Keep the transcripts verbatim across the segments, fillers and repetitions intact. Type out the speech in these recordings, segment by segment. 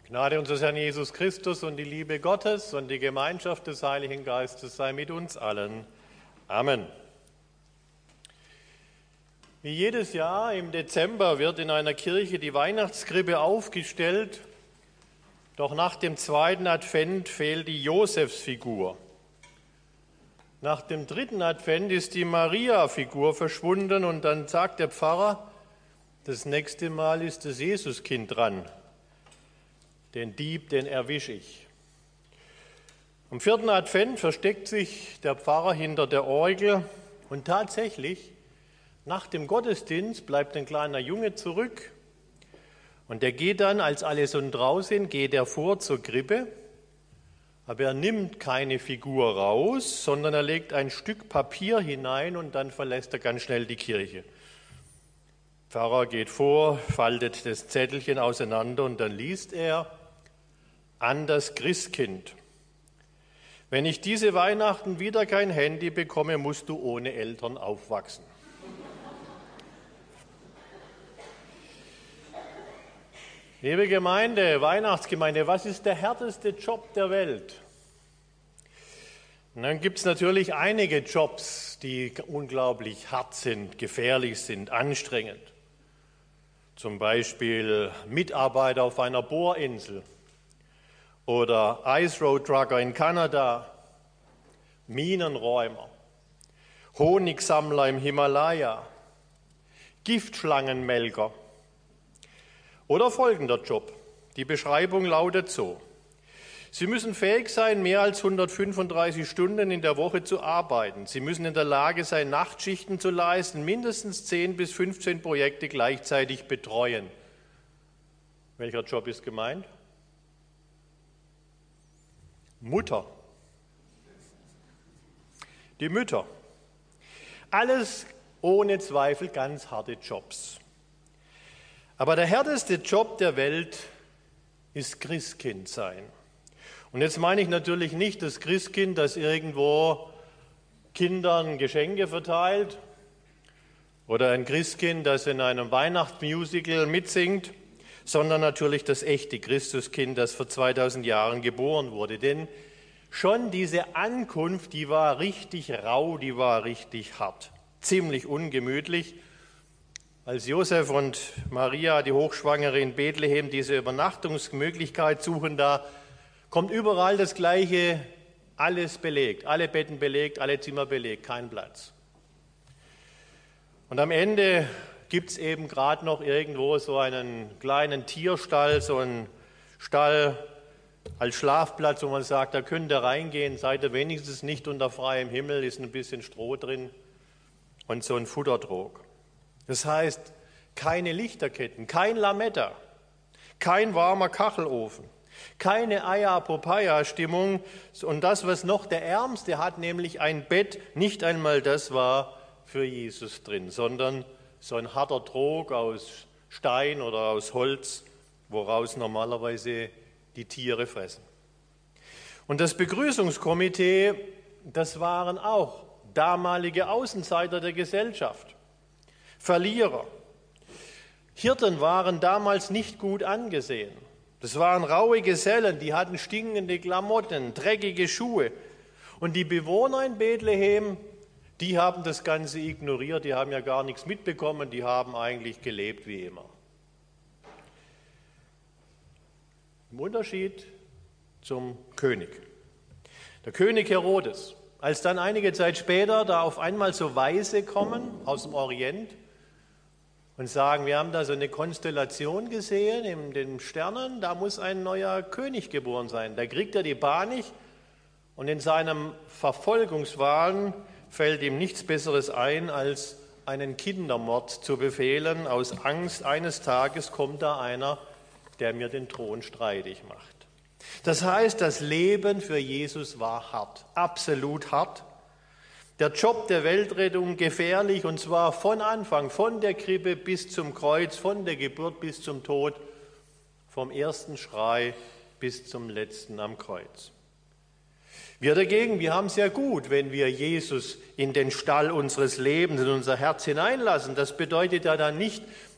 Gnade unseres Herrn Jesus Christus und die Liebe Gottes und die Gemeinschaft des Heiligen Geistes sei mit uns allen. Amen. Wie jedes Jahr im Dezember wird in einer Kirche die Weihnachtskrippe aufgestellt, doch nach dem zweiten Advent fehlt die Josefsfigur. Nach dem dritten Advent ist die Maria-Figur verschwunden und dann sagt der Pfarrer, das nächste Mal ist das Jesuskind dran. Den Dieb, den erwische ich. Am vierten Advent versteckt sich der Pfarrer hinter der Orgel und tatsächlich, nach dem Gottesdienst bleibt ein kleiner Junge zurück und der geht dann, als alle so draußen sind, geht er vor zur Krippe, aber er nimmt keine Figur raus, sondern er legt ein Stück Papier hinein und dann verlässt er ganz schnell die Kirche. Der Pfarrer geht vor, faltet das Zettelchen auseinander und dann liest er: An das Christkind. Wenn ich diese Weihnachten wieder kein Handy bekomme, musst du ohne Eltern aufwachsen. Liebe Gemeinde, Weihnachtsgemeinde, was ist der härteste Job der Welt? Und dann gibt es natürlich einige Jobs, die unglaublich hart sind, gefährlich sind, anstrengend. Zum Beispiel Mitarbeiter auf einer Bohrinsel oder Ice Road Trucker in Kanada, Minenräumer, Honigsammler im Himalaya, Giftschlangenmelker oder folgender Job. Die Beschreibung lautet so: Sie müssen fähig sein, mehr als hundertfünfunddreißig Stunden in der Woche zu arbeiten. Sie müssen in der Lage sein, Nachtschichten zu leisten, mindestens zehn bis fünfzehn Projekte gleichzeitig betreuen. Welcher Job ist gemeint? Mutter. Die Mütter. Alles ohne Zweifel ganz harte Jobs. Aber der härteste Job der Welt ist Christkind sein. Und jetzt meine ich natürlich nicht das Christkind, das irgendwo Kindern Geschenke verteilt oder ein Christkind, das in einem Weihnachtsmusical mitsingt, sondern natürlich das echte Christuskind, das vor zweitausend Jahren geboren wurde. Denn schon diese Ankunft, die war richtig rau, die war richtig hart, ziemlich ungemütlich. Als Josef und Maria, die Hochschwangere in Bethlehem, diese Übernachtungsmöglichkeit suchen, da kommt überall das Gleiche, alles belegt, alle Betten belegt, alle Zimmer belegt, kein Platz. Und am Ende gibt es eben gerade noch irgendwo so einen kleinen Tierstall, so einen Stall als Schlafplatz, wo man sagt, da könnt ihr reingehen, seid ihr wenigstens nicht unter freiem Himmel, ist ein bisschen Stroh drin und so ein Futtertrog. Das heißt, keine Lichterketten, kein Lametta, kein warmer Kachelofen, keine Aya-Popaya-Stimmung und das, was noch der Ärmste hat, nämlich ein Bett, nicht einmal das war für Jesus drin, sondern so ein harter Trog aus Stein oder aus Holz, woraus normalerweise die Tiere fressen. Und das Begrüßungskomitee, das waren auch damalige Außenseiter der Gesellschaft, Verlierer. Hirten waren damals nicht gut angesehen. Das waren raue Gesellen, die hatten stinkende Klamotten, dreckige Schuhe. Und die Bewohner in Bethlehem, die haben das Ganze ignoriert, die haben ja gar nichts mitbekommen, die haben eigentlich gelebt wie immer. Im Unterschied zum König. Der König Herodes, als dann einige Zeit später da auf einmal so Weise kommen aus dem Orient und sagen, wir haben da so eine Konstellation gesehen in den Sternen, da muss ein neuer König geboren sein. Da kriegt er die Panik und in seinem Verfolgungswahn fällt ihm nichts Besseres ein, als einen Kindermord zu befehlen. Aus Angst, eines Tages kommt da einer, der mir den Thron streitig macht. Das heißt, das Leben für Jesus war hart, absolut hart. Der Job der Weltrettung gefährlich, und zwar von Anfang, von der Krippe bis zum Kreuz, von der Geburt bis zum Tod, vom ersten Schrei bis zum letzten am Kreuz. Wir dagegen, wir haben es ja gut, wenn wir Jesus in den Stall unseres Lebens, in unser Herz hineinlassen. Das bedeutet ja dann nicht,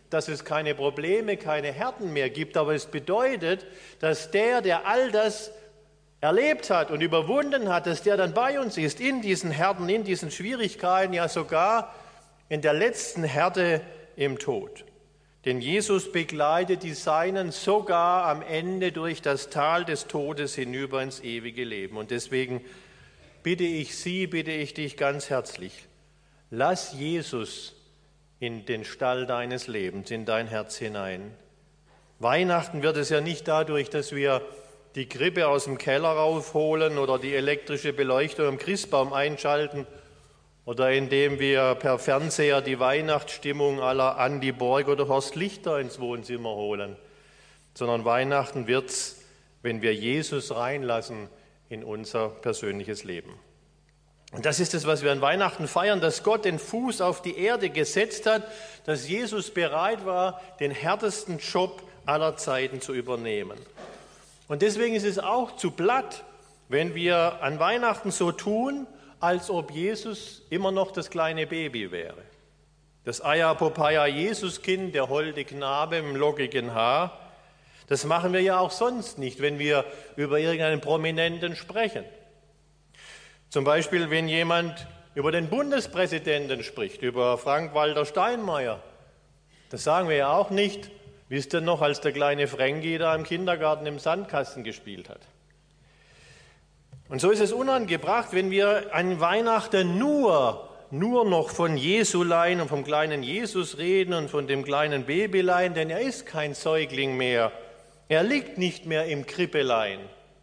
dass es keine Probleme, keine Härten mehr gibt, aber es bedeutet, dass der, der all das erlebt hat und überwunden hat, dass der dann bei uns ist, in diesen Härten, in diesen Schwierigkeiten, ja sogar in der letzten Härte im Tod. Denn Jesus begleitet die Seinen sogar am Ende durch das Tal des Todes hinüber ins ewige Leben. Und deswegen bitte ich Sie, bitte ich dich ganz herzlich, lass Jesus in den Stall deines Lebens, in dein Herz hinein. Weihnachten wird es ja nicht dadurch, dass wir die Krippe aus dem Keller raufholen oder die elektrische Beleuchtung am Christbaum einschalten oder indem wir per Fernseher die Weihnachtsstimmung aller Andi Borg oder Horst Lichter ins Wohnzimmer holen, sondern Weihnachten wird's, wenn wir Jesus reinlassen in unser persönliches Leben. Und das ist es, was wir an Weihnachten feiern, dass Gott den Fuß auf die Erde gesetzt hat, dass Jesus bereit war, den härtesten Job aller Zeiten zu übernehmen. Und deswegen ist es auch zu platt, wenn wir an Weihnachten so tun, als ob Jesus immer noch das kleine Baby wäre. Das Eierpopeia Jesuskind, der holde Knabe im lockigen Haar, das machen wir ja auch sonst nicht, wenn wir über irgendeinen Prominenten sprechen. Zum Beispiel, wenn jemand über den Bundespräsidenten spricht, über Frank-Walter Steinmeier, das sagen wir ja auch nicht, wisst ihr noch, als der kleine Frankie da im Kindergarten im Sandkasten gespielt hat. Und so ist es unangebracht, wenn wir an Weihnachten nur, nur noch von Jesulein und vom kleinen Jesus reden und von dem kleinen Babylein, denn er ist kein Säugling mehr. Er liegt nicht mehr im Krippelein.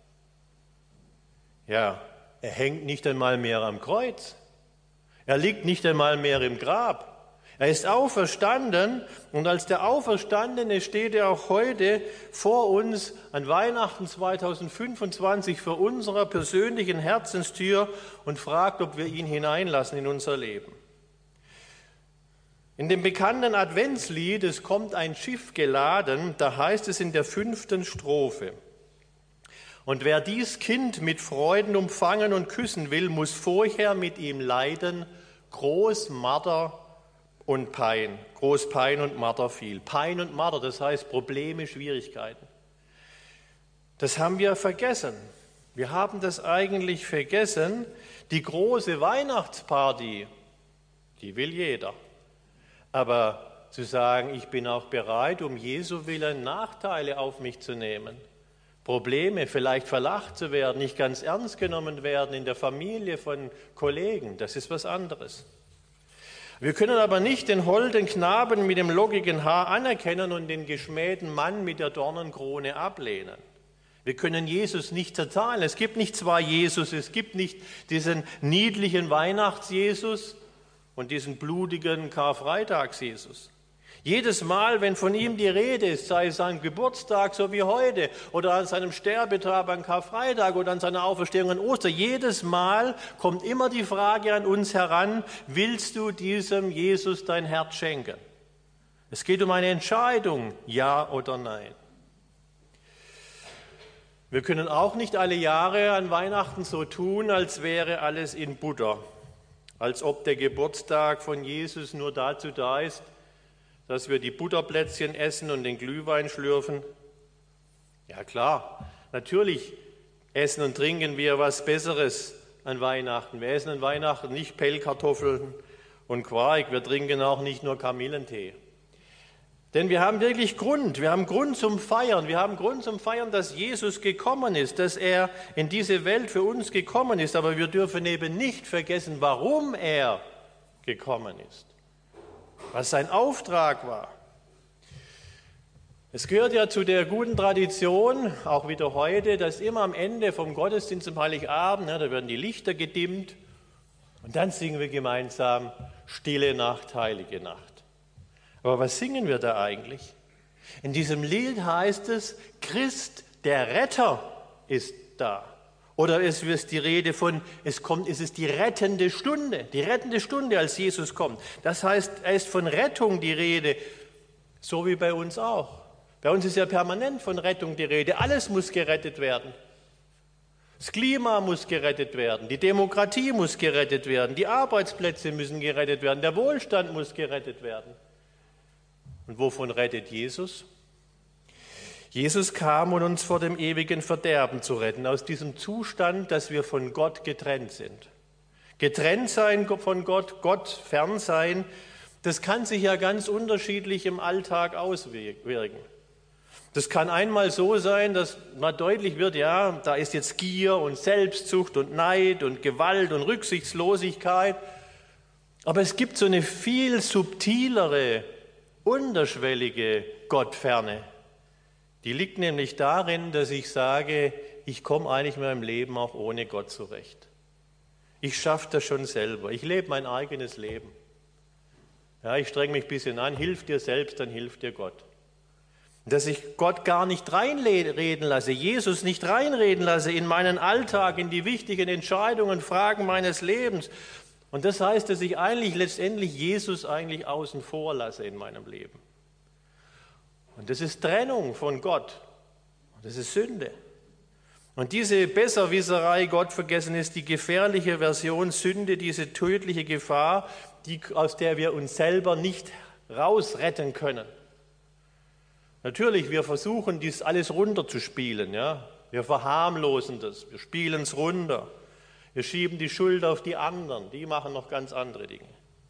Ja, er hängt nicht einmal mehr am Kreuz. Er liegt nicht einmal mehr im Grab. Er ist auferstanden und als der Auferstandene steht er auch heute vor uns an Weihnachten zweitausendfünfundzwanzig vor unserer persönlichen Herzenstür und fragt, ob wir ihn hineinlassen in unser Leben. In dem bekannten Adventslied, es kommt ein Schiff geladen, da heißt es in der fünften Strophe: Und wer dies Kind mit Freuden umfangen und küssen will, muss vorher mit ihm leiden, groß Marter und Pein, groß Pein und Marter viel. Pein und Marter, das heißt Probleme, Schwierigkeiten. Das haben wir vergessen. Wir haben das eigentlich vergessen. Die große Weihnachtsparty, die will jeder. Aber zu sagen, ich bin auch bereit, um Jesu Willen Nachteile auf mich zu nehmen, Probleme, vielleicht verlacht zu werden, nicht ganz ernst genommen werden in der Familie von Kollegen, das ist was anderes. Wir können aber nicht den holden Knaben mit dem lockigen Haar anerkennen und den geschmähten Mann mit der Dornenkrone ablehnen. Wir können Jesus nicht zerteilen. Es gibt nicht zwei Jesus, es gibt nicht diesen niedlichen Weihnachts-Jesus und diesen blutigen Karfreitags-Jesus. Jedes Mal, wenn von ihm die Rede ist, sei es an Geburtstag, so wie heute, oder an seinem Sterbetag an Karfreitag oder an seiner Auferstehung an Ostern, jedes Mal kommt immer die Frage an uns heran, willst du diesem Jesus dein Herz schenken? Es geht um eine Entscheidung, ja oder nein. Wir können auch nicht alle Jahre an Weihnachten so tun, als wäre alles in Butter, als ob der Geburtstag von Jesus nur dazu da ist, dass wir die Butterplätzchen essen und den Glühwein schlürfen. Ja klar, natürlich essen und trinken wir was Besseres an Weihnachten. Wir essen an Weihnachten nicht Pellkartoffeln und Quark, wir trinken auch nicht nur Kamillentee. Denn wir haben wirklich Grund, wir haben Grund zum Feiern, wir haben Grund zum Feiern, dass Jesus gekommen ist, dass er in diese Welt für uns gekommen ist, aber wir dürfen eben nicht vergessen, warum er gekommen ist. Was sein Auftrag war. Es gehört ja zu der guten Tradition, auch wieder heute, dass immer am Ende vom Gottesdienst am Heiligabend, ne, da werden die Lichter gedimmt und dann singen wir gemeinsam Stille Nacht, heilige Nacht. Aber was singen wir da eigentlich? In diesem Lied heißt es, Christ, der Retter, ist da. Oder es ist die Rede von, es kommt, es ist die rettende Stunde, die rettende Stunde, als Jesus kommt. Das heißt, es ist von Rettung die Rede, so wie bei uns auch. Bei uns ist ja permanent von Rettung die Rede. Alles muss gerettet werden. Das Klima muss gerettet werden, die Demokratie muss gerettet werden, die Arbeitsplätze müssen gerettet werden, der Wohlstand muss gerettet werden. Und wovon rettet Jesus? Jesus kam, um uns vor dem ewigen Verderben zu retten, aus diesem Zustand, dass wir von Gott getrennt sind. Getrennt sein von Gott, Gott fern sein, das kann sich ja ganz unterschiedlich im Alltag auswirken. Das kann einmal so sein, dass mal deutlich wird, ja, da ist jetzt Gier und Selbstsucht und Neid und Gewalt und Rücksichtslosigkeit. Aber es gibt so eine viel subtilere, unterschwellige Gottferne. Die liegt nämlich darin, dass ich sage, ich komme eigentlich in meinem Leben auch ohne Gott zurecht. Ich schaffe das schon selber. Ich lebe mein eigenes Leben. Ja, ich strenge mich ein bisschen an, hilf dir selbst, dann hilft dir Gott. Dass ich Gott gar nicht reinreden lasse, Jesus nicht reinreden lasse in meinen Alltag, in die wichtigen Entscheidungen, Fragen meines Lebens. Und das heißt, dass ich eigentlich letztendlich Jesus eigentlich außen vor lasse in meinem Leben. Und das ist Trennung von Gott. Das ist Sünde. Und diese Besserwisserei, Gottvergessen, ist die gefährliche Version Sünde, diese tödliche Gefahr, die, aus der wir uns selber nicht rausretten können. Natürlich, wir versuchen, dies alles runterzuspielen. Ja? Wir verharmlosen das, wir spielen es runter. Wir schieben die Schuld auf die anderen, die machen noch ganz andere Dinge.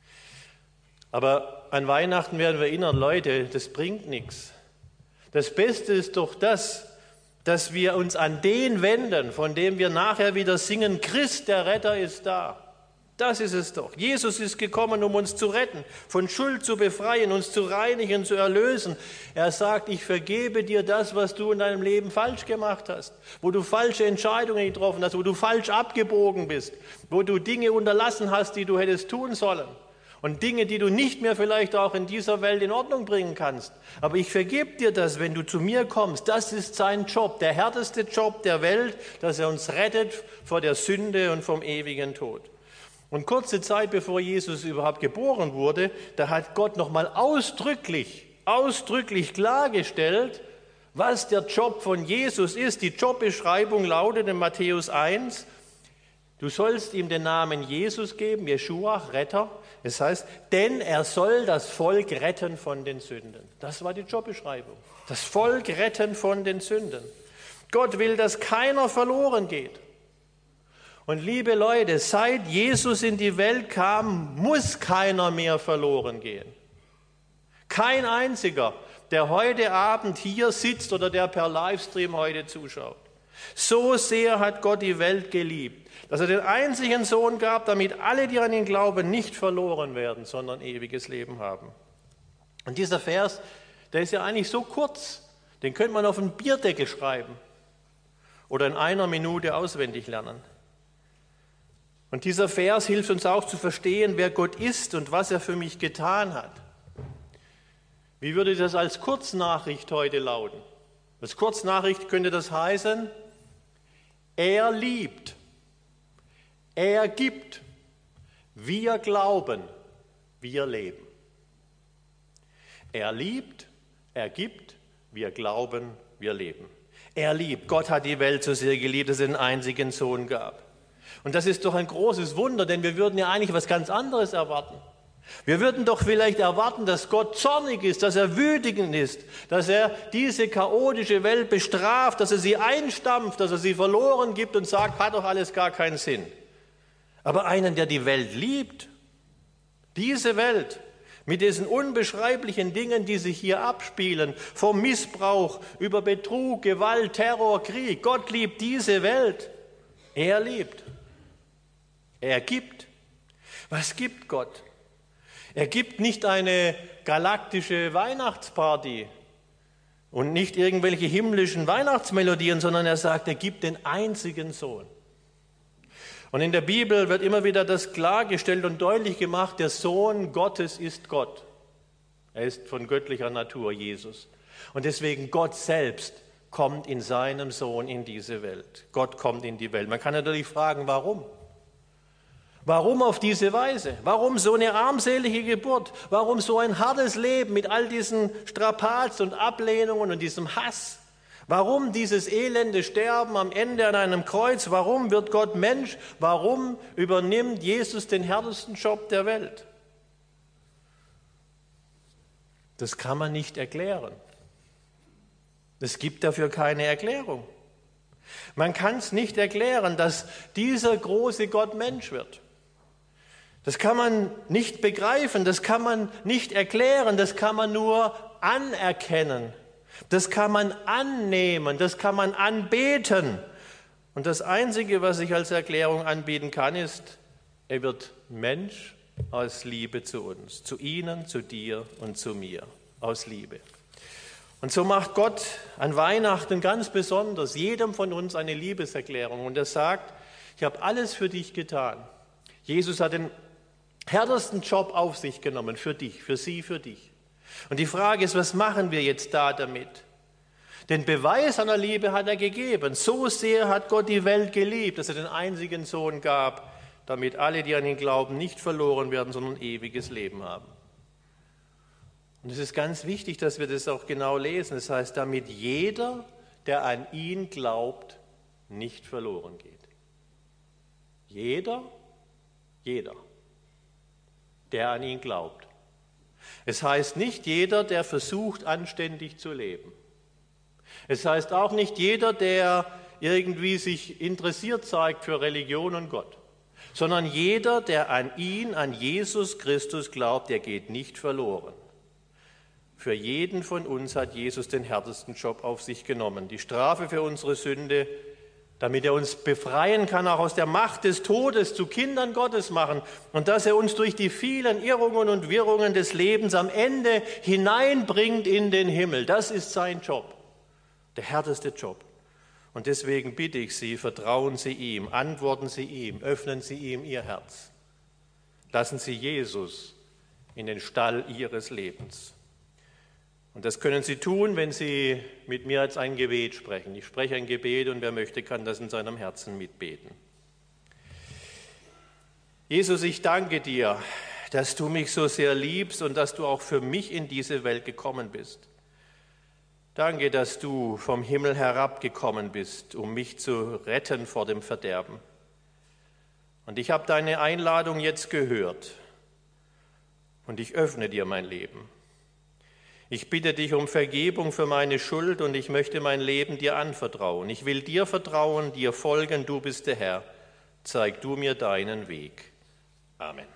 Aber an Weihnachten werden wir erinnern, Leute, das bringt nichts. Das Beste ist doch das, dass wir uns an den wenden, von dem wir nachher wieder singen, Christ, der Retter, ist da. Das ist es doch. Jesus ist gekommen, um uns zu retten, von Schuld zu befreien, uns zu reinigen, zu erlösen. Er sagt, ich vergebe dir das, was du in deinem Leben falsch gemacht hast, wo du falsche Entscheidungen getroffen hast, wo du falsch abgebogen bist, wo du Dinge unterlassen hast, die du hättest tun sollen. Und Dinge, die du nicht mehr vielleicht auch in dieser Welt in Ordnung bringen kannst. Aber ich vergebe dir das, wenn du zu mir kommst. Das ist sein Job, der härteste Job der Welt, dass er uns rettet vor der Sünde und vom ewigen Tod. Und kurze Zeit bevor Jesus überhaupt geboren wurde, da hat Gott nochmal ausdrücklich, ausdrücklich klargestellt, was der Job von Jesus ist. Die Jobbeschreibung lautet in Matthäus eins, du sollst ihm den Namen Jesus geben, Jeschua, Retter. Das heißt, denn er soll das Volk retten von den Sünden. Das war die Jobbeschreibung. Das Volk retten von den Sünden. Gott will, dass keiner verloren geht. Und liebe Leute, seit Jesus in die Welt kam, muss keiner mehr verloren gehen. Kein einziger, der heute Abend hier sitzt oder der per Livestream heute zuschaut. So sehr hat Gott die Welt geliebt, dass er den einzigen Sohn gab, damit alle, die an ihn glauben, nicht verloren werden, sondern ewiges Leben haben. Und dieser Vers, der ist ja eigentlich so kurz, den könnte man auf einen Bierdeckel schreiben oder in einer Minute auswendig lernen. Und dieser Vers hilft uns auch zu verstehen, wer Gott ist und was er für mich getan hat. Wie würde das als Kurznachricht heute lauten? Als Kurznachricht könnte das heißen, er liebt, er gibt, wir glauben, wir leben. Er liebt, er gibt, wir glauben, wir leben. Er liebt, Gott hat die Welt so sehr geliebt, dass es einen einzigen Sohn gab. Und das ist doch ein großes Wunder, denn wir würden ja eigentlich was ganz anderes erwarten. Wir würden doch vielleicht erwarten, dass Gott zornig ist, dass er wütend ist, dass er diese chaotische Welt bestraft, dass er sie einstampft, dass er sie verloren gibt und sagt, hat doch alles gar keinen Sinn. Aber einen, der die Welt liebt, diese Welt mit diesen unbeschreiblichen Dingen, die sich hier abspielen, vom Missbrauch über Betrug, Gewalt, Terror, Krieg, Gott liebt diese Welt. Er liebt. Er gibt. Was gibt Gott? Er gibt nicht eine galaktische Weihnachtsparty und nicht irgendwelche himmlischen Weihnachtsmelodien, sondern er sagt, er gibt den einzigen Sohn. Und in der Bibel wird immer wieder das klargestellt und deutlich gemacht, der Sohn Gottes ist Gott. Er ist von göttlicher Natur, Jesus. Und deswegen Gott selbst kommt in seinem Sohn in diese Welt. Gott kommt in die Welt. Man kann natürlich fragen, warum? Warum auf diese Weise? Warum so eine armselige Geburt? Warum so ein hartes Leben mit all diesen Strapazen und Ablehnungen und diesem Hass? Warum dieses elende Sterben am Ende an einem Kreuz? Warum wird Gott Mensch? Warum übernimmt Jesus den härtesten Job der Welt? Das kann man nicht erklären. Es gibt dafür keine Erklärung. Man kann es nicht erklären, dass dieser große Gott Mensch wird. Das kann man nicht begreifen, das kann man nicht erklären, das kann man nur anerkennen. Das kann man annehmen, das kann man anbeten. Und das Einzige, was ich als Erklärung anbieten kann, ist, er wird Mensch aus Liebe zu uns, zu Ihnen, zu dir und zu mir, aus Liebe. Und so macht Gott an Weihnachten ganz besonders jedem von uns eine Liebeserklärung. Und er sagt, ich habe alles für dich getan. Jesus hat den härtesten Job auf sich genommen, für dich, für sie, für dich. Und die Frage ist, was machen wir jetzt da damit? Den Beweis seiner Liebe hat er gegeben. So sehr hat Gott die Welt geliebt, dass er den einzigen Sohn gab, damit alle, die an ihn glauben, nicht verloren werden, sondern ewiges Leben haben. Und es ist ganz wichtig, dass wir das auch genau lesen. Das heißt, damit jeder, der an ihn glaubt, nicht verloren geht. Jeder, jeder, der an ihn glaubt. Es heißt nicht jeder, der versucht, anständig zu leben. Es heißt auch nicht jeder, der irgendwie sich interessiert zeigt für Religion und Gott, sondern jeder, der an ihn, an Jesus Christus glaubt, der geht nicht verloren. Für jeden von uns hat Jesus den härtesten Job auf sich genommen. Die Strafe für unsere Sünde, damit er uns befreien kann, auch aus der Macht des Todes zu Kindern Gottes machen und dass er uns durch die vielen Irrungen und Wirrungen des Lebens am Ende hineinbringt in den Himmel. Das ist sein Job, der härteste Job. Und deswegen bitte ich Sie, vertrauen Sie ihm, antworten Sie ihm, öffnen Sie ihm Ihr Herz. Lassen Sie Jesus in den Stall Ihres Lebens. Und das können Sie tun, wenn Sie mit mir jetzt ein Gebet sprechen. Ich spreche ein Gebet und wer möchte, kann das in seinem Herzen mitbeten. Jesus, ich danke dir, dass du mich so sehr liebst und dass du auch für mich in diese Welt gekommen bist. Danke, dass du vom Himmel herabgekommen bist, um mich zu retten vor dem Verderben. Und ich habe deine Einladung jetzt gehört und ich öffne dir mein Leben. Ich bitte dich um Vergebung für meine Schuld und ich möchte mein Leben dir anvertrauen. Ich will dir vertrauen, dir folgen, du bist der Herr. Zeig du mir deinen Weg. Amen.